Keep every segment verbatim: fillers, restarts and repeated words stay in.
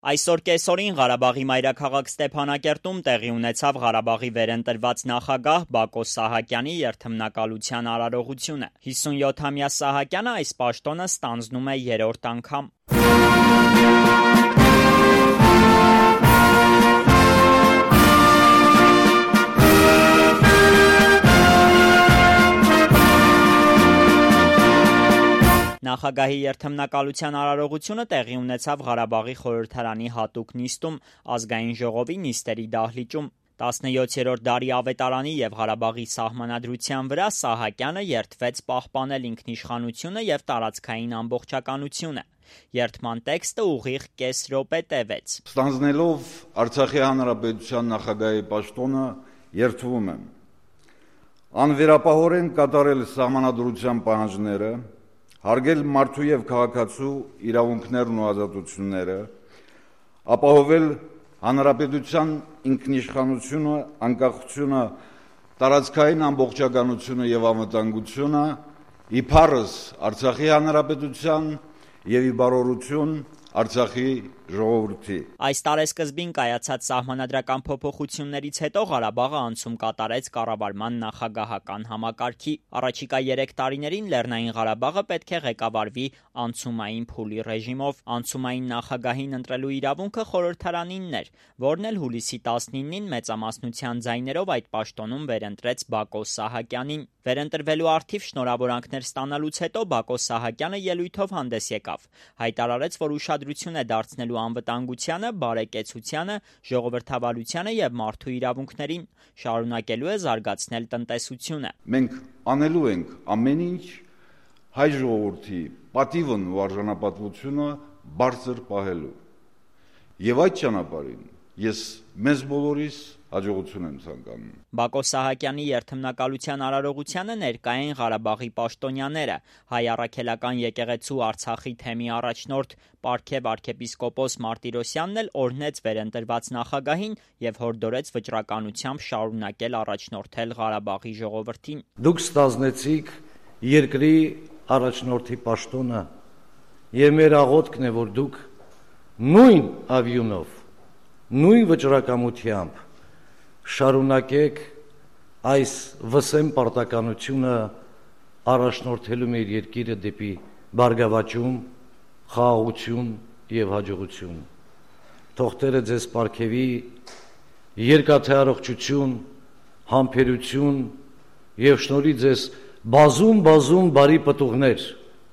Այսօր կեսօրին Ղարաբաղի մայրաքաղաք Ստեփանակերտում տեղի ունեցավ Ղարաբաղի վերընտրված նախագահ Բակո Սահակյանի երդմնակալության արարողությունը։ հիսունյոթամյա Սահակյանը այս պաշտոնը ստանձնում է երրորդ անգամ։ Նախագահի երդմնակալության արարողությունը տեղի ունեցավ Ղարաբաղի խորհրդարանի հատուկ նիստում ազգային ժողովի նիստերի դահլիճում։ տասնյոթերորդ դարի ավետարանի եւ Ղարաբաղի սահմանադրության վրա Սահակյանը երդվեց պահպանել ինքնիշխանությունը եւ տարածքային ամբողջականությունը։ Երդման տեքստը ուղիղ կես րոպե տևեց։ Ստանձնելով Արցախի հանրապետության նախագահի պաշտոնը երդվում եմ անվերապահորեն կատարել սահմանադրության պահանջները, հարգել մարդու եւ քաղաքացու իրավունքներն ու ազատությունները, ապահովել հանրապետության ինքնիշխանությունը, անկախությունը, տարածքային ամբողջականությունը եւ անվտանգությունը, իբարս Արցախի հանրապետության եւ ի բարօրություն Արցախի ժողովրդի։ Այս տարեսկզբին կայացած սահմանադրական փոփոխություններից հետո Ղարաբաղը անցում կատարեց կառավարման նախագահական համակարգի։ Առաջիկա երեք տարիներին Լեռնային Ղարաբաղը պետք է ղեկավարվի անցումային փուլի ռեժիմով։ Անցումային նախագահին ընտրելու իրավունքը խորհրդարանինն էր, որն էլ հուլիսի տասնինին մեծամասնության ձայներով այդ պաշտոնում վերընտրեց Բակո Սահակյանին։ Վերընտրվելու առթիվ շնորհավորանքներ ստանալուց հետո Բակո Սահակյանը ելույթով հանդես եկավ, հայտարարեց, որ ուշադրություն է դարձնելու անվտանգությանը, բարեկեցությանը, ժողովրդավարությանը եւ մարդու իրավունքներին, շարունակելու է զարգացնել տնտեսությունը։ Մենք անելու ենք ամեն ինչ հայ ժողովրդի պատիվն ու արժանապատվությունը բարձր պահելու։ Եվ այդ ճանապարհին ես մեզ բոլորիս հաջողություն եմ ցանկանում։ Բակո Սահակյանի երդմնակալության արարողությանը ներկա են Ղարաբաղի պաշտոնյաները, հայ առաքելական եկեղեցու Արցախի թեմի առաջնորդ Պարքև arczepiskopos Martirosyanն էլ օրհնեց վերընտրված նախագահին եւ հորդորեց վճռականությամբ շարունակել առաջնորդել Ղարաբաղի ժողովրդին։ Դուք ստանձնեցիք երկրի առաջնորդի պաշտոնը եւ մեր աղոթքն է, որ դուք նույն ավյունով, նույն վճռակամությամբ շարունակեք այս վսեմ պարտականությունը առաջնորդելու մեր երկիրը դեպի բարգավաճում, խաղաղություն եւ հաջողություն։ Թող Տերը ձեզ պարգևի երկաթե առողջություն, համբերություն եւ շնորհի ձեզ բազում-բազում բարի պտուղներ,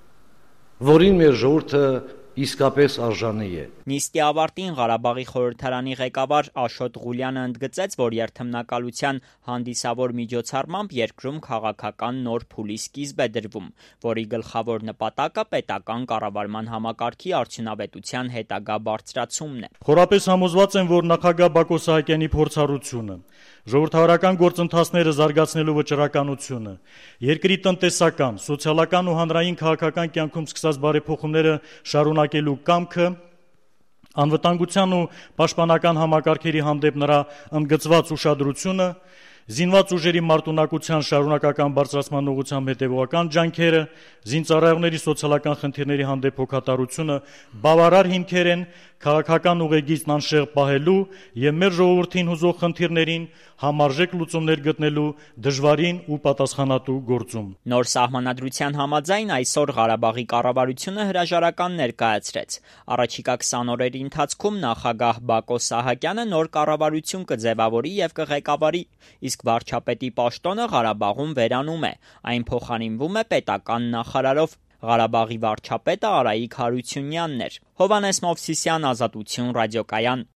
որին մեր ժողովուրդը իսկապես արժանի է։ Նիստի ավարտին Ղարաբաղի խորհրդարանի ղեկավար Աշոտ Ղուլյանը ընդգծեց, որ երդմնակալության հանդիսավոր միջոցառմամբ երկրում քաղաքական նոր փուլի սկիզբ է դրվում, որի գլխավոր նպատակը պետական կառավարման համակարգի արդյունավետության հետագա բարձրացումն է։ Խորապես համոզված եմ, որ նախագահ Բակո Սահակյանի փորձառությունը, ժողովրդավարական գործընթացները զարգացնելու վճռականությունը, երկրի տնտեսական, սոցիալական ու հանրային քաղաքական կյանքում սկսած բարեփոխումները շարունակելու կամքը, անվտանգության ու պաշտպանական համակարգերի հանդեպ նրա ընդգծված ուշադրությունը, զինված ուժերի մարտունակության շարունակական բարձրացման ուղղությամբ հետևողական ջանքերը, զինծառայողների սոցիալական խնդիրների հանդեպ հոգատարությունը բավարար հիմքեր են քաղաքական ուղեգիծն անշեղբ պահելու եւ մեր ժողովրդին հուզող խնդիրներին համարժեք լուծումներ գտնելու դժվարին ու պատասխանատու գործում։ Նոր սահմանադրության համաձայն այսօր Ղարաբաղի կառավարությունը հրաժարական ներկայացրեց։ Առաջիկա քսան օրերի ընթացքում նախագահ Բակո Սահակյանը նոր կառավարություն կձևավորի եւ կղեկավարի, իսկ վարչապետի պաշտոնը Ղարաբաղում վերանում է։ Այն փոխանինվում է պետական նախարարով։ Ղարաբաղի վարչապետը Արայիկ Հարությունյանն էր։ Հովհաննես Մովսիսյան, Ազատություն ռադիոկայան։